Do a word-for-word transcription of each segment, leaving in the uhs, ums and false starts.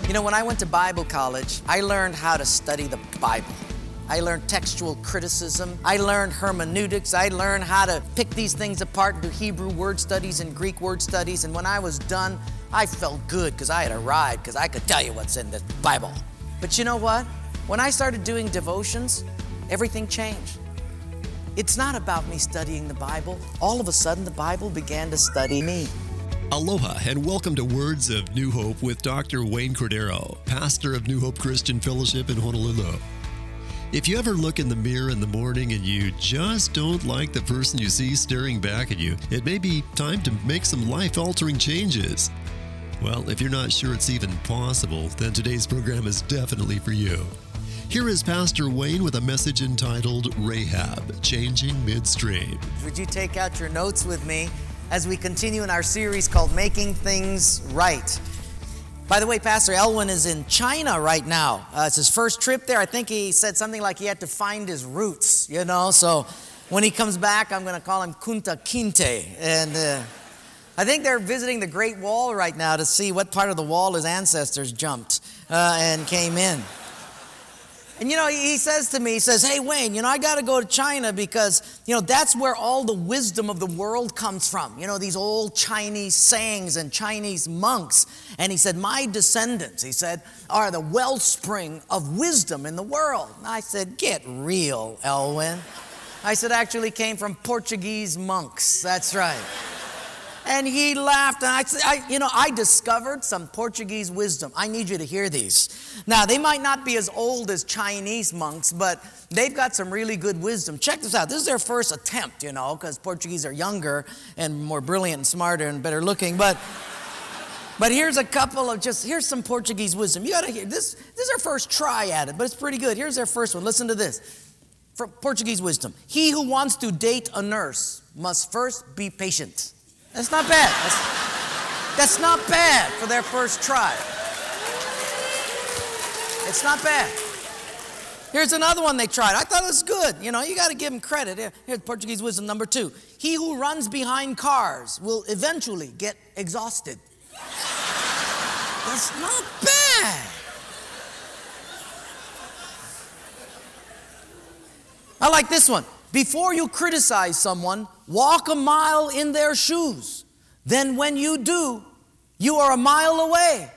You know, when I went to Bible college, I learned how to study the Bible. I learned textual criticism. I learned hermeneutics. I learned how to pick these things apart and do Hebrew word studies and Greek word studies. And when I was done, I felt good because I had arrived, because I could tell you what's in the Bible. But you know what? When I started doing devotions, everything changed. It's not about me studying the Bible. All of a sudden, the Bible began to study me. Aloha and welcome to Words of New Hope with Doctor Wayne Cordero, pastor of New Hope Christian Fellowship in Honolulu. If you ever look in the mirror in the morning and you just don't like the person you see staring back at you, it may be time to make some life-altering changes. Well, if you're not sure it's even possible, then today's program is definitely for you. Here is Pastor Wayne with a message entitled Rahab, Changing Midstream. Would you take out your notes with me as we continue in our series called Making Things Right? By the way, Pastor Elwin is in China right now. Uh, it's his first trip there. I think he said something like he had to find his roots, you know. So when he comes back, I'm going to call him Kunta Kinte. And uh, I think they're visiting the Great Wall right now to see what part of the wall his ancestors jumped uh, and came in. And, you know, he says to me, he says, hey, Wayne, you know, I got to go to China because, you know, that's where all the wisdom of the world comes from. You know, these old Chinese sayings and Chinese monks. And he said, my descendants, he said, are the wellspring of wisdom in the world. And I said, get real, Elwin. I said, actually came from Portuguese monks. That's right. And he laughed, and I said, I, you know, I discovered some Portuguese wisdom. I need you to hear these. Now, they might not be as old as Chinese monks, but they've got some really good wisdom. Check this out. This is their first attempt, you know, because Portuguese are younger and more brilliant and smarter and better looking. But but here's a couple of just, here's some Portuguese wisdom. You got to hear this. This is their first try at it, but it's pretty good. Here's their first one. Listen to this. From Portuguese wisdom. He who wants to date a nurse must first be patient. That's not bad. That's, that's not bad for their first try. It's not bad. Here's another one they tried. I thought it was good. You know, you got to give them credit. Here, here's Portuguese wisdom number two. He who runs behind cars will eventually get exhausted. That's not bad. I like this one. Before you criticize someone, walk a mile in their shoes. Then when you do, you are a mile away.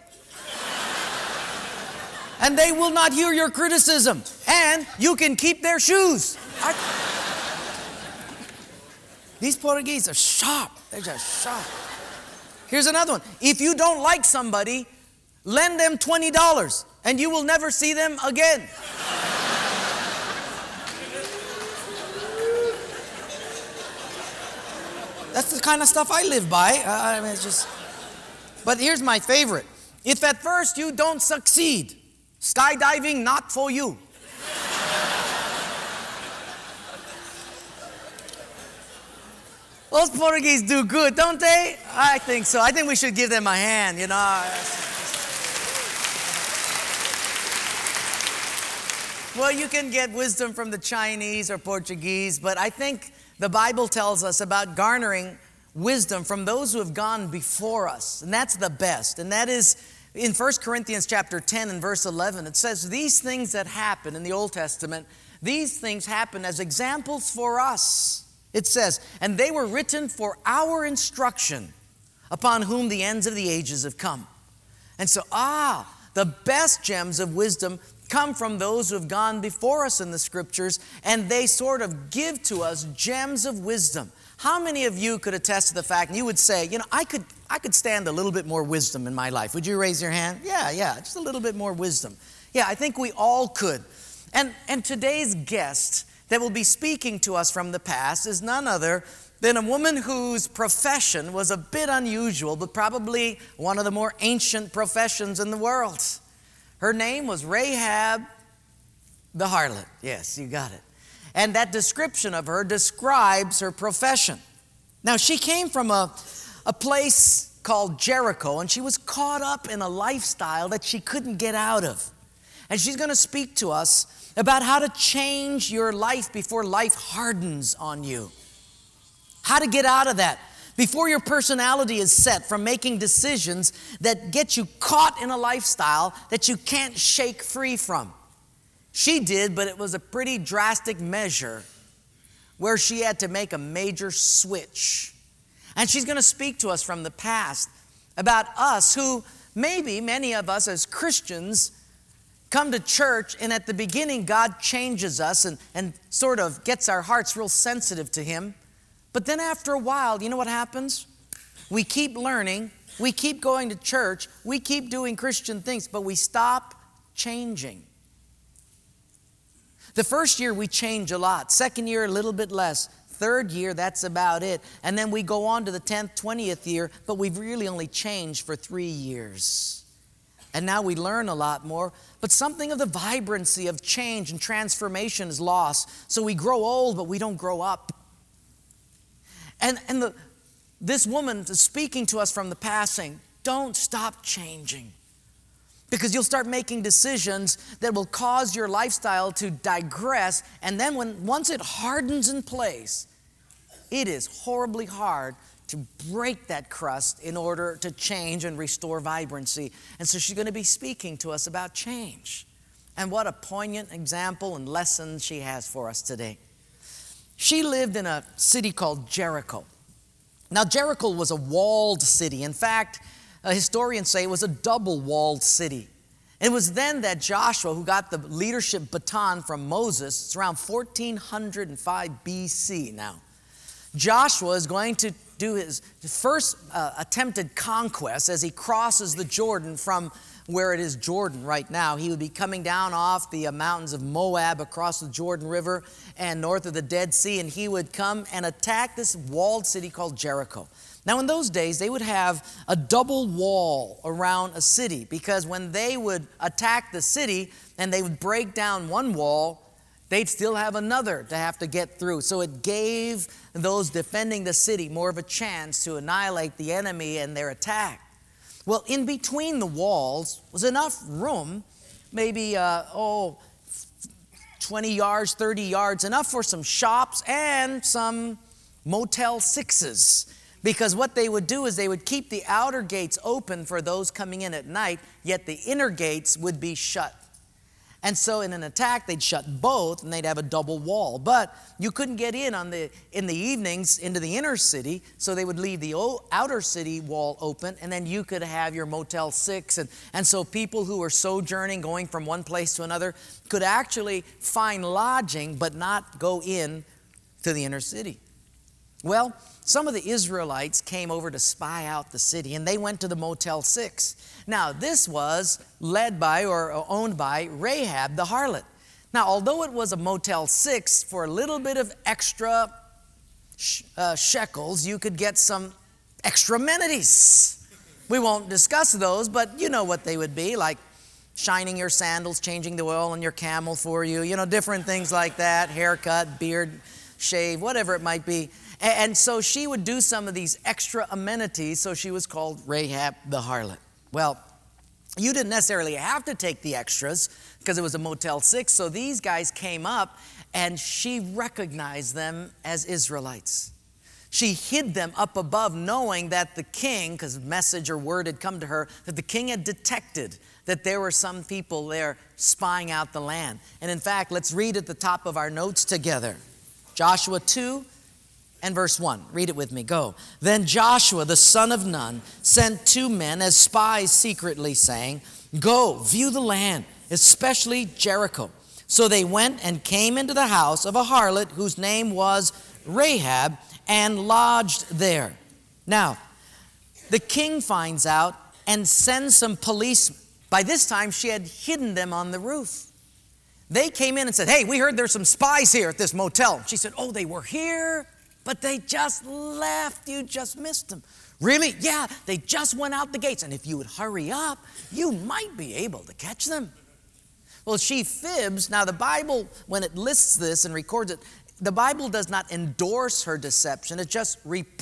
And they will not hear your criticism. And you can keep their shoes. I... These Portuguese are sharp. They're just sharp. Here's another one. If you don't like somebody, lend them twenty dollars and you will never see them again. That's the kind of stuff I live by. Uh, I mean, it's just. But here's my favorite. If at first you don't succeed, skydiving not for you. Those Portuguese do good, don't they? I think so. I think we should give them a hand, you know. Well, you can get wisdom from the Chinese or Portuguese, but I think the Bible tells us about garnering wisdom from those who have gone before us. And that's the best. And that is in First Corinthians chapter ten and verse eleven. It says, these things that happen in the Old Testament, these things happen as examples for us. It says, and they were written for our instruction, upon whom the ends of the ages have come. And so, ah, the best gems of wisdom come from those who have gone before us in the scriptures, and they sort of give to us gems of wisdom. How many of you could attest to the fact, and you would say, you know, I could I could stand a little bit more wisdom in my life. Would you raise your hand? Yeah, yeah, just a little bit more wisdom. Yeah, I think we all could. And, and today's guest that will be speaking to us from the past is none other than a woman whose profession was a bit unusual, but probably one of the more ancient professions in the world. Her name was Rahab the harlot. Yes, you got it. And that description of her describes her profession. Now, she came from a, a place called Jericho, and she was caught up in a lifestyle that she couldn't get out of. And she's going to speak to us about how to change your life before life hardens on you. How to get out of that. before your personality is set from making decisions that get you caught in a lifestyle that you can't shake free from. She did, but it was a pretty drastic measure where she had to make a major switch. And she's going to speak to us from the past about us who, maybe many of us as Christians, come to church and at the beginning God changes us and, and sort of gets our hearts real sensitive to Him. But then after a while, you know what happens? We keep learning, we keep going to church, we keep doing Christian things, but we stop changing. The first year we change a lot. Second year, a little bit less. Third year, that's about it. And then we go on to the tenth, twentieth year, but we've really only changed for three years. And now we learn a lot more, but something of the vibrancy of change and transformation is lost. So we grow old, but we don't grow up. And, and the, this woman is speaking to us from the past saying, don't stop changing. Because you'll start making decisions that will cause your lifestyle to digress. And then when once it hardens in place, it is horribly hard to break that crust in order to change and restore vibrancy. And so she's going to be speaking to us about change. And what a poignant example and lesson she has for us today. She lived in a city called Jericho. Now, Jericho was a walled city. In fact, uh, historians say it was a double-walled city. It was then that Joshua, who got the leadership baton from Moses, it's around fourteen oh five B C now. Joshua is going to do his first uh, attempted conquest as he crosses the Jordan from where it is Jordan right now. He would be coming down off the uh, mountains of Moab across the Jordan River and north of the Dead Sea, and he would come and attack this walled city called Jericho. Now, in those days, they would have a double wall around a city because when they would attack the city and they would break down one wall, they'd still have another to have to get through. So it gave those defending the city more of a chance to annihilate the enemy and their attack. Well, in between the walls was enough room, maybe, uh, oh, twenty yards, thirty yards, enough for some shops and some Motel Sixes. Because what they would do is they would keep the outer gates open for those coming in at night, yet the inner gates would be shut. And so in an attack, they'd shut both and they'd have a double wall. But you couldn't get in on the in the evenings into the inner city, so they would leave the outer city wall open, and then you could have your Motel Six. And, and so people who were sojourning, going from one place to another, could actually find lodging but not go in to the inner city. Well, some of the Israelites came over to spy out the city, and they went to the Motel Six. Now, this was led by or owned by Rahab the harlot. Now, although it was a Motel Six, for a little bit of extra sh- uh, shekels, you could get some extra amenities. We won't discuss those, but you know what they would be, like shining your sandals, changing the oil on your camel for you, you know, different things like that, haircut, beard, shave, whatever it might be. And so she would do some of these extra amenities, so she was called Rahab the harlot. Well, you didn't necessarily have to take the extras because it was a Motel Six, so these guys came up and she recognized them as Israelites. She hid them up above, knowing that the king, because message or word had come to her, that the king had detected that there were some people there spying out the land. And in fact, let's read at the top of our notes together. Joshua two and verse one. Read it with me. Go. Then Joshua, the son of Nun, sent two men as spies secretly, saying, "Go, view the land, especially Jericho." So they went and came into the house of a harlot whose name was Rahab, and lodged there. Now, the king finds out and sends some police. By this time, she had hidden them on the roof. They came in and said, "Hey, we heard there's some spies here at this motel." She said, "Oh, they were here, but they just left. You just missed them." "Really?" "Yeah, they just went out the gates. And if you would hurry up, you might be able to catch them." Well, she fibs. Now, the Bible, when it lists this and records it, the Bible does not endorse her deception. It just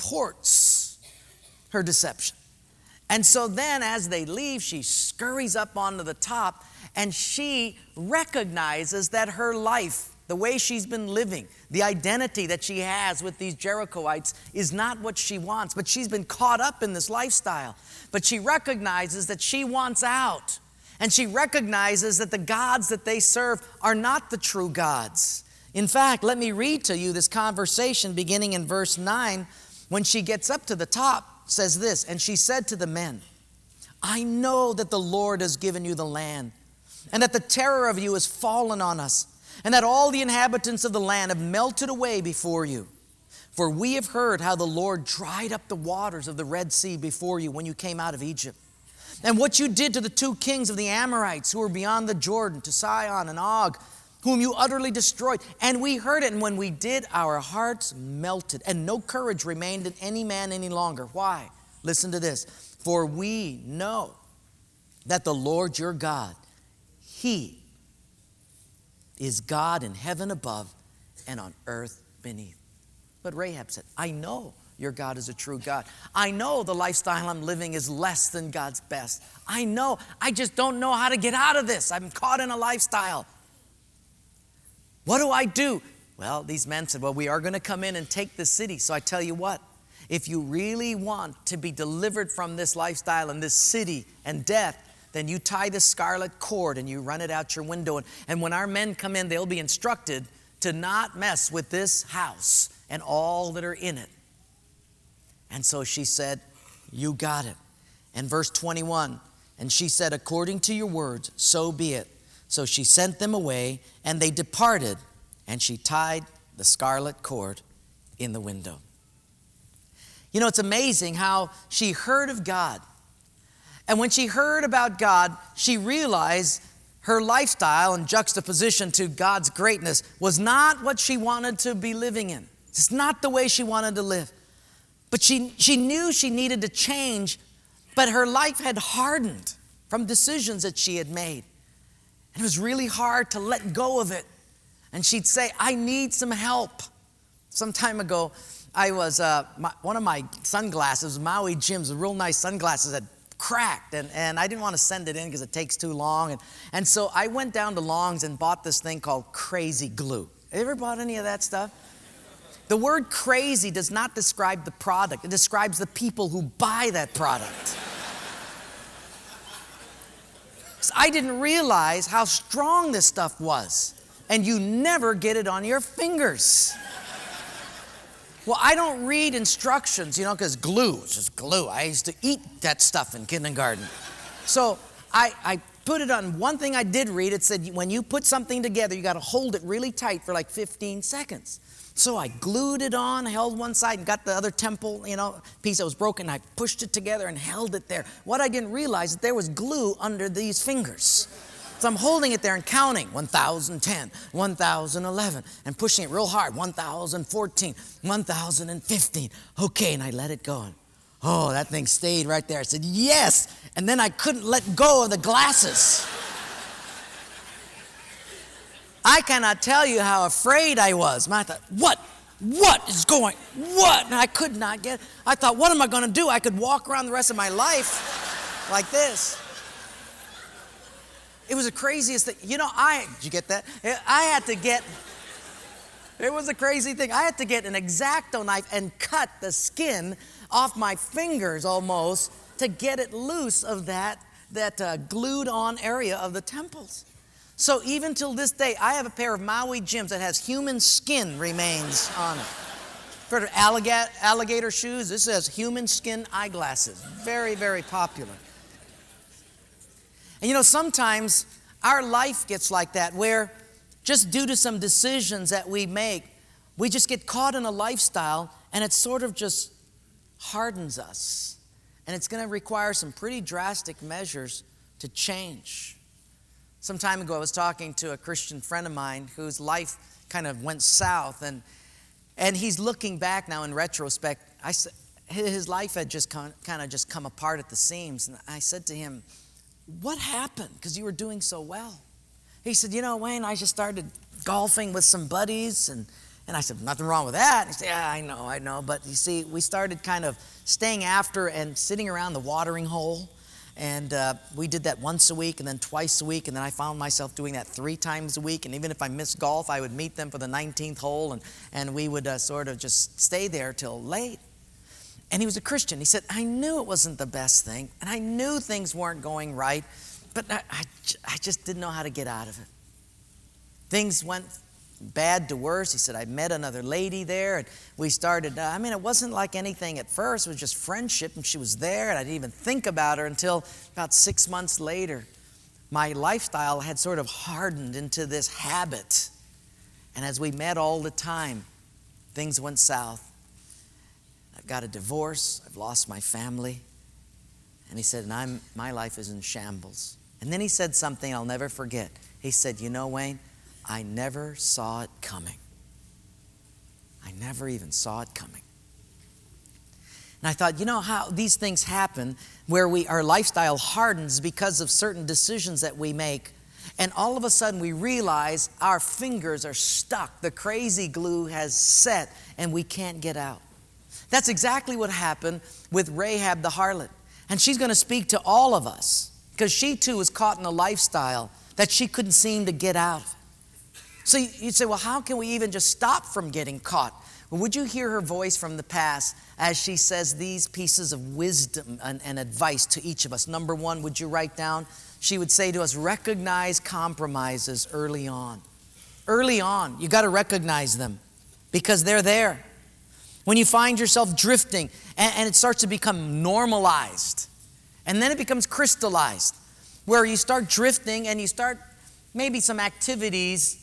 reports her deception. And so then as they leave, she scurries up onto the top and she recognizes that her life, the way she's been living, the identity that she has with these Jerichoites is not what she wants, but she's been caught up in this lifestyle. But she recognizes that she wants out. And she recognizes that the gods that they serve are not the true gods. In fact, let me read to you this conversation beginning in verse nine. When she gets up to the top, says this, and she said to the men, I know that the Lord has given you the land, and that the terror of you has fallen on us, and that all the inhabitants of the land have melted away before you. For we have heard how the Lord dried up the waters of the Red Sea before you when you came out of Egypt, and what you did to the two kings of the Amorites who were beyond the Jordan, to Sihon and Og, whom you utterly destroyed. And we heard it, and when we did, our hearts melted, and no courage remained in any man any longer. Why? Listen to this. For we know that the Lord your God, He is God in heaven above and on earth beneath. But Rahab said, I know your God is a true God. I know the lifestyle I'm living is less than God's best. I know. I just don't know how to get out of this. I'm caught in a lifestyle. What do I do? Well, these men said, well, we are going to come in and take the city. So I tell you what, if you really want to be delivered from this lifestyle and this city and death, then you tie the scarlet cord and you run it out your window. And, and when our men come in, they'll be instructed to not mess with this house and all that are in it. And so she said, you got it. And verse twenty-one, and she said, according to your words, so be it. So she sent them away, and they departed, and she tied the scarlet cord in the window. You know, it's amazing how she heard of God. And when she heard about God, she realized her lifestyle in juxtaposition to God's greatness was not what she wanted to be living in. It's not the way she wanted to live. But she, she knew she needed to change, but her life had hardened from decisions that she had made. And it was really hard to let go of it. And she'd say, I need some help. Some time ago, I was, uh, my, one of my sunglasses, Maui Jim's, real nice sunglasses, had cracked. And, and I didn't want to send it in because it takes too long. And, and so I went down to Long's and bought this thing called Crazy Glue. Ever bought any of that stuff? The word crazy does not describe the product. It describes the people who buy that product. So I didn't realize how strong this stuff was. And you never get it on your fingers. Well, I don't read instructions, you know, because glue is just glue. I used to eat that stuff in kindergarten. So I, I put it on. One thing I did read, it said when you put something together, you got to hold it really tight for like fifteen seconds. So I glued it on, held one side, and got the other temple, you know, piece that was broken. I pushed it together and held it there. What I didn't realize is that there was glue under these fingers. So I'm holding it there and counting, one thousand ten, one thousand eleven, and pushing it real hard, one thousand fourteen, one thousand fifteen. Okay, and I let it go. And, oh, that thing stayed right there. I said, yes. And then I couldn't let go of the glasses. I cannot tell you how afraid I was. I thought, what? What is going? What? And I could not get. I thought, what am I going to do? I could walk around the rest of my life like this. It was the craziest thing. You know, I, did you get that? I had to get, it was a crazy thing. I had to get an X-Acto knife and cut the skin off my fingers almost to get it loose of that, that uh, glued on area of the temples. So even till this day, I have a pair of Maui Jims that has human skin remains on it. Heard of alligator, alligator shoes? This says human skin eyeglasses. Very, very popular. And you know, sometimes our life gets like that, where just due to some decisions that we make, we just get caught in a lifestyle, and it sort of just hardens us. And it's going to require some pretty drastic measures to change. Some time ago, I was talking to a Christian friend of mine whose life kind of went south, and and he's looking back now in retrospect. I said his life had just kind of just come apart at the seams, and I said to him, "What happened? Because you were doing so well." He said, "You know, Wayne, I just started golfing with some buddies," and and I said, "Nothing wrong with that." He said, "Yeah, I know, I know, but you see, we started kind of staying after and sitting around the watering hole." And uh, we did that once a week and then twice a week. And then I found myself doing that three times a week. And even if I missed golf, I would meet them for the nineteenth hole. And, and we would uh, sort of just stay there till late. And he was a Christian. He said, I knew it wasn't the best thing. And I knew things weren't going right. But I, I, I just didn't know how to get out of it. Things went bad to worse. He said, I met another lady there, and we started, uh, I mean, it wasn't like anything at first. It was just friendship, and she was there, and I didn't even think about her until about six months later. My lifestyle had sort of hardened into this habit. And as we met all the time, things went south. I've got a divorce. I've lost my family. And he said, and I'm, my life is in shambles. And then he said something I'll never forget. He said, you know, Wayne, I never saw it coming. I never even saw it coming. And I thought, you know how these things happen where we our lifestyle hardens because of certain decisions that we make. And all of a sudden we realize our fingers are stuck. The crazy glue has set and we can't get out. That's exactly what happened with Rahab the harlot. And she's going to speak to all of us because she too was caught in a lifestyle that she couldn't seem to get out of. So you'd say, well, how can we even just stop from getting caught? Well, would you hear her voice from the past as she says these pieces of wisdom and, and advice to each of us? Number one, would you write down? She would say to us, recognize compromises early on. Early on, you got to recognize them because they're there. When you find yourself drifting and, and it starts to become normalized, and then it becomes crystallized, where you start drifting and you start maybe some activities,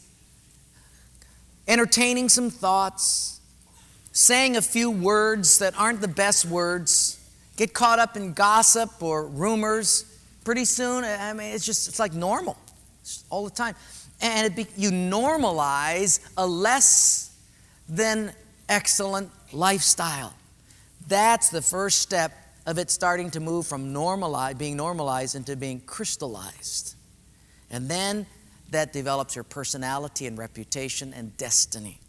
entertaining some thoughts, saying a few words that aren't the best words, get caught up in gossip or rumors. Pretty soon, I mean, it's just, it's like normal it's all the time. And it be, you normalize a less than excellent lifestyle. That's the first step of it starting to move from normalize, being normalized into being crystallized. And then that develops your personality and reputation and destiny.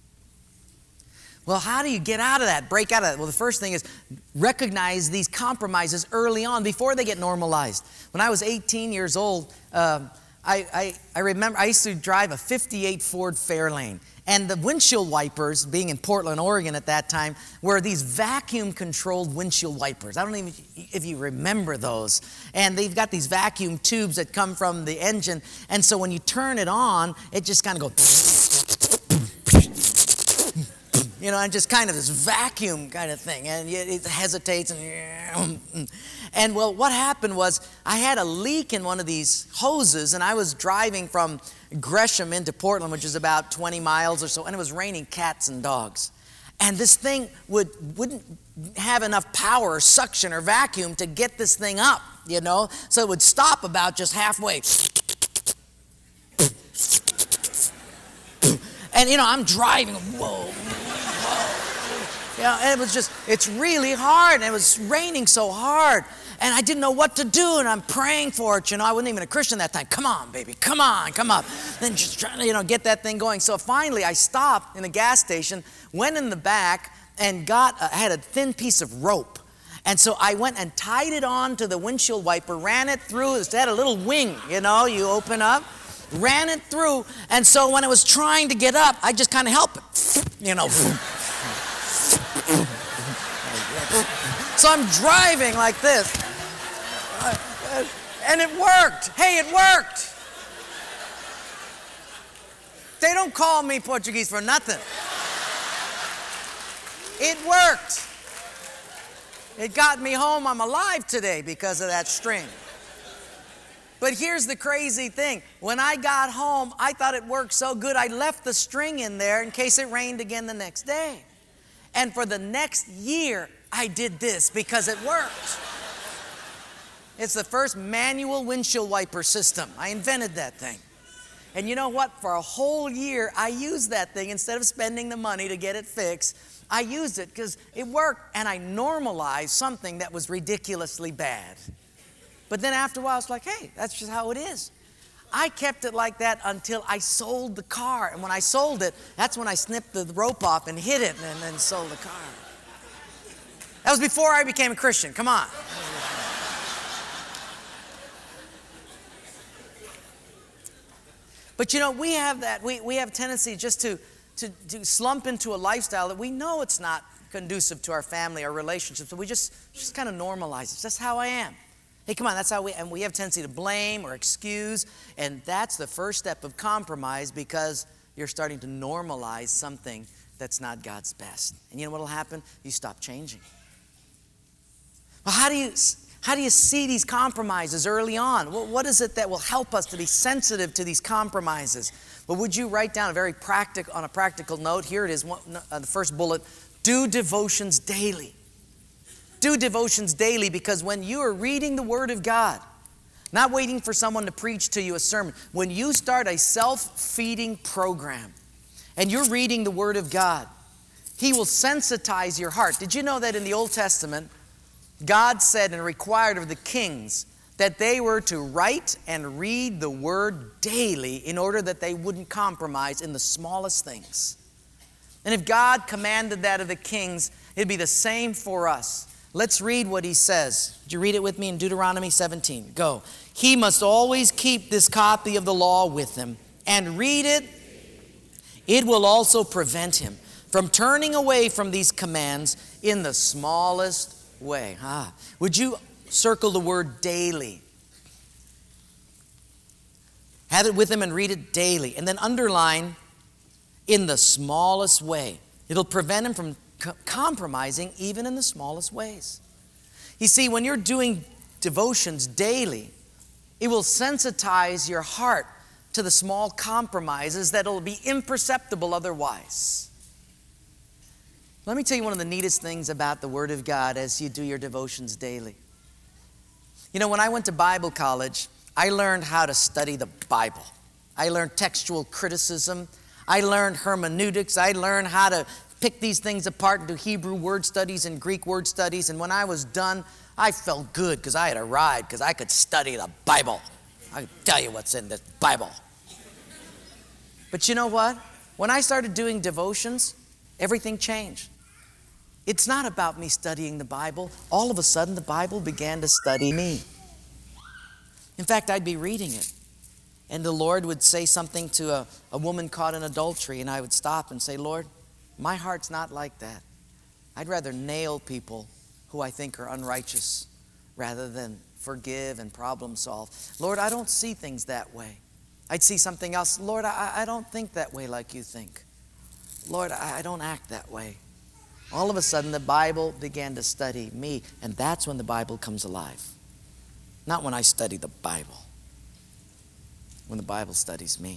Well, how do you get out of that, break out of that? Well, the first thing is recognize these compromises early on before they get normalized. When I was eighteen years old, um, I, I, I remember I used to drive a fifty-eight Ford Fairlane. And the windshield wipers, being in Portland, Oregon at that time, were these vacuum-controlled windshield wipers. I don't even if you remember those. And they've got these vacuum tubes that come from the engine. And so when you turn it on, it just kind of goes, you know, and just kind of this vacuum kind of thing. And it hesitates. And, and well, what happened was I had a leak in one of these hoses, and I was driving from Gresham into Portland, which is about twenty miles or so, and it was raining cats and dogs. And this thing would, wouldn't have enough power or suction or vacuum to get this thing up, you know? So it would stop about just halfway. And, you know, I'm driving, whoa, whoa. You know, and it was just, it's really hard, and it was raining so hard. And I didn't know what to do, and I'm praying for it. You know, I wasn't even a Christian that time. Come on, baby, come on, come on. Then just trying to, you know, get that thing going. So finally, I stopped in a gas station, went in the back, and got, I had a thin piece of rope. And so I went and tied it on to the windshield wiper, ran it through. It had a little wing, you know, you open up, ran it through. And so when it was trying to get up, I just kind of help it, you know. So I'm driving like this. And it worked. Hey, it worked. They don't call me Portuguese for nothing. It worked. It got me home. I'm alive today because of that string. But here's the crazy thing. When I got home, I thought it worked so good, I left the string in there in case it rained again the next day. And for the next year, I did this because it worked. It's the first manual windshield wiper system. I invented that thing. And you know what? For a whole year, I used that thing instead of spending the money to get it fixed. I used it because it worked, and I normalized something that was ridiculously bad. But then after a while, it's like, hey, that's just how it is. I kept it like that until I sold the car. And when I sold it, that's when I snipped the rope off and hid it and then sold the car. That was before I became a Christian. Come on. But you know, we have that, we, we have tendency just to, to, to slump into a lifestyle that we know it's not conducive to our family, our relationships, so we just, just kind of normalize it. That's how I am. Hey, come on, that's how we, and we have tendency to blame or excuse, and that's the first step of compromise because you're starting to normalize something that's not God's best. And you know what will happen? You stop changing. Well, how do you, how do you see these compromises early on? Well, what is it that will help us to be sensitive to these compromises? Well, would you write down a very practical, on a practical note? Here it is, one, uh, the first bullet, do devotions daily. Do devotions daily, because when you are reading the Word of God, not waiting for someone to preach to you a sermon, when you start a self-feeding program and you're reading the Word of God, He will sensitize your heart. Did you know that in the Old Testament, God said and required of the kings that they were to write and read the Word daily in order that they wouldn't compromise in the smallest things? And if God commanded that of the kings, it'd be the same for us. Let's read what He says. Would you read it with me in Deuteronomy seventeen? Go. He must always keep this copy of the law with him and read it. It will also prevent him from turning away from these commands in the smallest way. Ah, would you circle the word daily? Have it with him and read it daily. And then underline in the smallest way. It'll prevent him from compromising even in the smallest ways. You see, when you're doing devotions daily, it will sensitize your heart to the small compromises that will be imperceptible otherwise. Let me tell you one of the neatest things about the Word of God as you do your devotions daily. You know, when I went to Bible college, I learned how to study the Bible. I learned textual criticism. I learned hermeneutics. I learned how to pick these things apart and do Hebrew word studies and Greek word studies. And when I was done, I felt good because I had arrived, because I could study the Bible. I can tell you what's in this Bible. But you know what? When I started doing devotions, everything changed. It's not about me studying the Bible. All of a sudden, the Bible began to study me. In fact, I'd be reading it, and the Lord would say something to a, a woman caught in adultery, and I would stop and say, Lord, my heart's not like that. I'd rather nail people who I think are unrighteous rather than forgive and problem solve. Lord, I don't see things that way. I'd see something else. Lord, I, I don't think that way like you think. Lord, I, I don't act that way. All of a sudden, the Bible began to study me, and that's when the Bible comes alive. Not when I study the Bible. When the Bible studies me.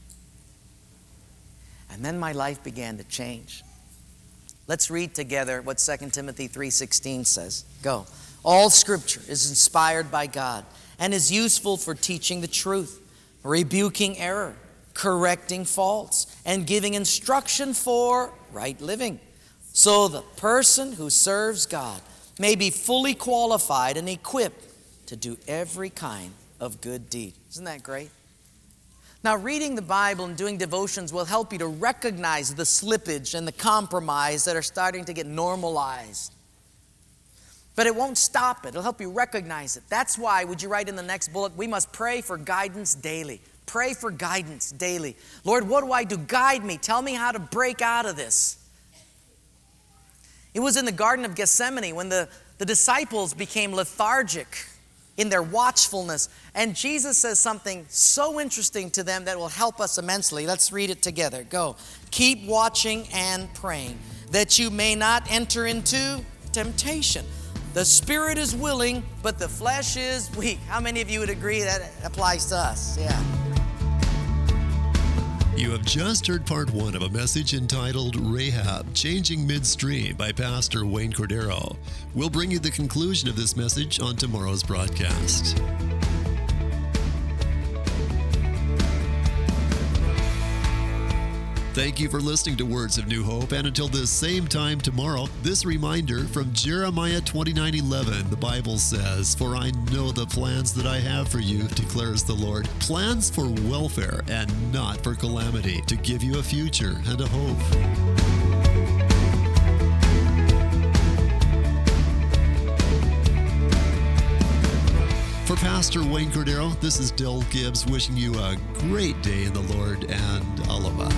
And then my life began to change. Let's read together what Second Timothy three sixteen says. Go. All Scripture is inspired by God and is useful for teaching the truth, rebuking error, correcting faults, and giving instruction for right living, so the person who serves God may be fully qualified and equipped to do every kind of good deed. Isn't that great? Now, reading the Bible and doing devotions will help you to recognize the slippage and the compromise that are starting to get normalized. But it won't stop it. It'll help you recognize it. That's why, would you write in the next bullet, we must pray for guidance daily. Pray for guidance daily. Lord, what do I do? Guide me. Tell me how to break out of this. It was in the Garden of Gethsemane when the, the disciples became lethargic in their watchfulness. And Jesus says something so interesting to them that will help us immensely. Let's read it together. Go. Keep watching and praying that you may not enter into temptation. The spirit is willing, but the flesh is weak. How many of you would agree that applies to us? Yeah. You have just heard part one of a message entitled Rahab, Changing Midstream by Pastor Wayne Cordero. We'll bring you the conclusion of this message on tomorrow's broadcast. Thank you for listening to Words of New Hope, and until this same time tomorrow, this reminder from Jeremiah twenty-nine eleven, the Bible says, "For I know the plans that I have for you, declares the Lord, plans for welfare and not for calamity, to give you a future and a hope." For Pastor Wayne Cordero, this is Dill Gibbs wishing you a great day in the Lord, and aloha.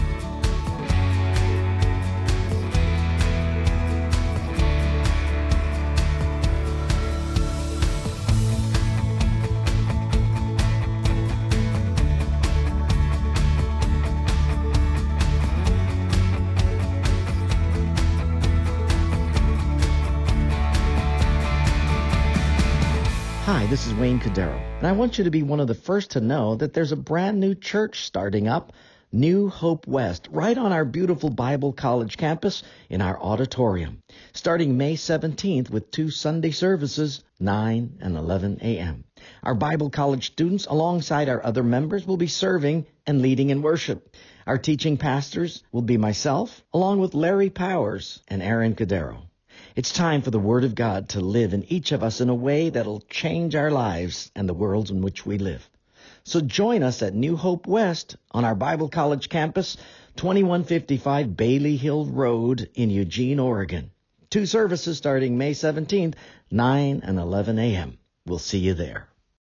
Hi, this is Wayne Cordero, and I want you to be one of the first to know that there's a brand new church starting up, New Hope West, right on our beautiful Bible College campus in our auditorium, starting May seventeenth with two Sunday services, nine and eleven a.m. Our Bible College students, alongside our other members, will be serving and leading in worship. Our teaching pastors will be myself, along with Larry Powers and Aaron Cordero. It's time for the Word of God to live in each of us in a way that'll change our lives and the worlds in which we live. So join us at New Hope West on our Bible College campus, twenty-one fifty-five Bailey Hill Road in Eugene, Oregon. Two services starting May seventeenth, nine and eleven a.m. We'll see you there.